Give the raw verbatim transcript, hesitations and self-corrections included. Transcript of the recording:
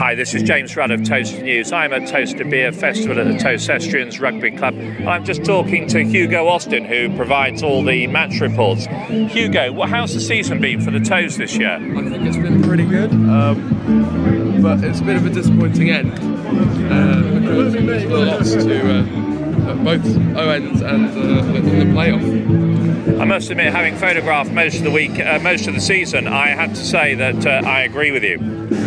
Hi, this is James Rudd of Toaster News. I'm at Toaster Beer Festival at the Toacestrians Rugby Club. I'm just talking to Hugo Austin, who provides all the match reports. Hugo, what, how's the season been for the Toes this year? I think it's been pretty good, um, but it's a bit of a disappointing end uh, because we lost to uh, both Owens and uh, in the playoff. I must admit, having photographed most of the week, uh, most of the season, I had to say that uh, I agree with you.